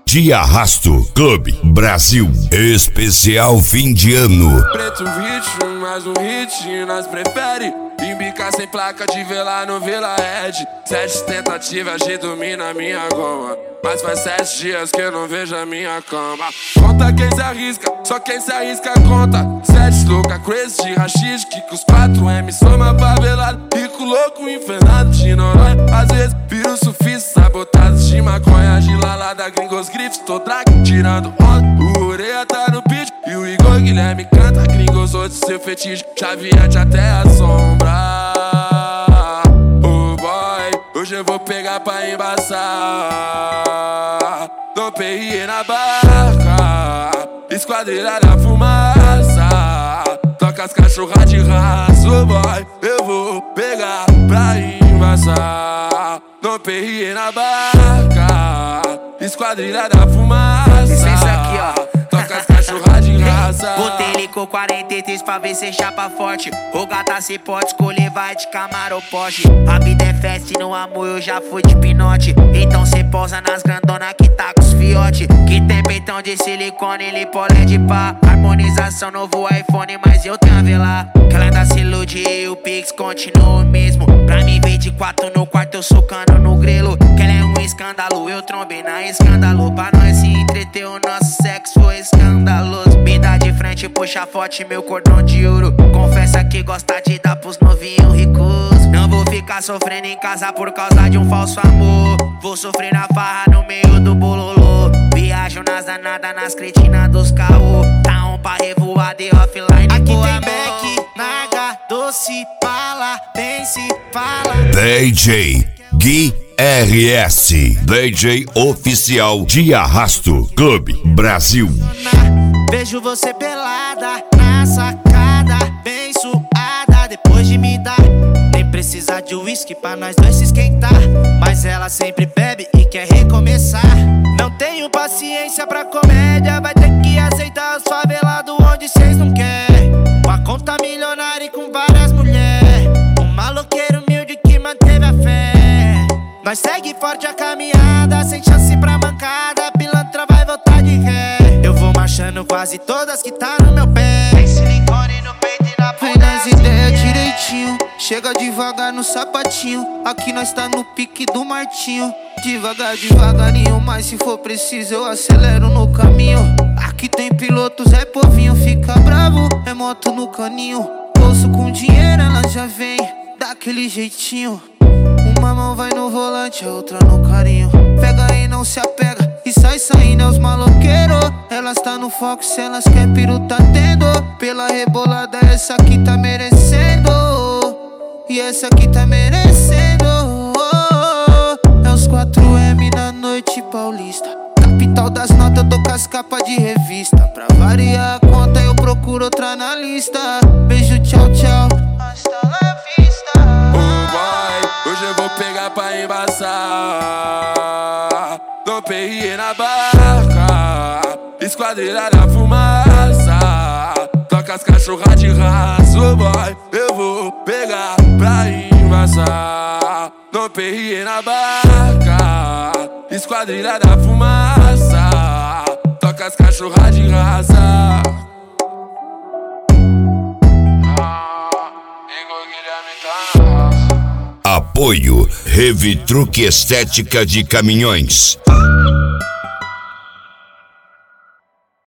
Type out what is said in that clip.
de Arrasto Clube Brasil, especial fim de ano. Preto hit, mais um hit, nós prefere embicar sem placa de velar no Vila Ed. 7 tentativas de dormir na minha goma, mas faz 7 dias que eu não vejo a minha cama. Conta quem se arrisca, só quem se arrisca conta. 7 louca, crazy de rachis, que com os 4M soma favelado. Rico, louco, infernado de Noronha. Às vezes viro sufista, sabotados de maconha. De lalada, gringos, grifes, tô drag, tirando onda. O Ureia tá no pitch e o Igor Guilherme canta. Gringos, outros, seu fetiche, chaveante até a sombra. Oh boy, hoje eu vou pegar pra embaçar. Dom Perrier na barca, esquadrilha da fumaça. Toca as cachorras de raça, oh boy, eu vou pegar pra embaçar. Dom Perrier na barca, esquadrilha da fumaça. Licença aqui, ó. Toca as cachorras de raça. Botei ele com 43 pra ver se chapa forte. O gata se pode escolher, vai de Camaro Porsche. A vida é festa e no amor eu já fui de pinote. Então cê pousa nas grandona que tá com os fiote. Que tem peitão de silicone, ele pole de pá. Harmonização, novo iPhone, mas eu tenho a velar. Que ela ainda se ilude e o Pix continua o mesmo. Pra mim ver de 4 no quarto eu socando no grelo. Que ela é um escândalo, eu trombei na escândalo. Pra nós se entreter, o nosso sexo foi escandaloso. Me dá de frente, puxa forte, meu cordão de ouro. Confessa que gosta de dar pros novinhos ricos. Não vou ficar sofrendo em casa por causa de um falso amor. Vou sofrer na farra no meio do bololô. Viajo nas danadas, nas cretinas dos caô. Tá um pra revoar de offline. Aqui tem Beck, Naga, Doce, Fala, Pense, Fala. DJ Gui RS, DJ oficial de Arrasto Clube Brasil. Vejo você pelada na sacada, bem suada, depois de me dar. Nem precisa de uísque pra nós dois se esquentar, mas ela sempre bebe e quer recomeçar. Não tenho paciência pra comédia, vai ter que aceitar os favelados onde cês não querem. Com a conta milionária e com várias mulheres, um maloqueiro humilde que manteve a fé. Nós segue forte a caminhada, sem chance pra mancada, pilantra vai voltar de ré. Eu vou marchando quase todas que tá no meu pé. Tem silicone no peito e na bunda. Vem nas ideias direitinho, chega devagar no sapatinho. Aqui nós tá no pique do Martinho. Devagar, devagarinho, mas se for preciso eu acelero no caminho. Aqui tem pilotos, é povinho, fica bravo, é moto no caninho. Bolso com dinheiro, ela já vem daquele jeitinho. Uma mão vai no volante, a outra no carinho. Pega e não se apega, e sai saindo é os maloqueiros. Elas tá no foco, se elas quer piru tá tendo. Pela rebolada essa aqui tá merecendo, e essa aqui tá merecendo. É os 4M na noite paulista. Capital das notas, eu dou com as capas de revista. Pra variar a conta eu procuro outra na lista. Beijo, tchau, tchau. Hasta la vista. Hoje eu vou pegar pra embaçar. Dom Perrier na barca, esquadrilha da fumaça. Toca as cachorras de raça, oh boy, eu vou pegar pra embaçar. Dom Perrier na barca, esquadrilha da fumaça. Toca as cachorras de raça. Igor Guilherme tá na raça. Apoio Heavy Truque Estética de Caminhões.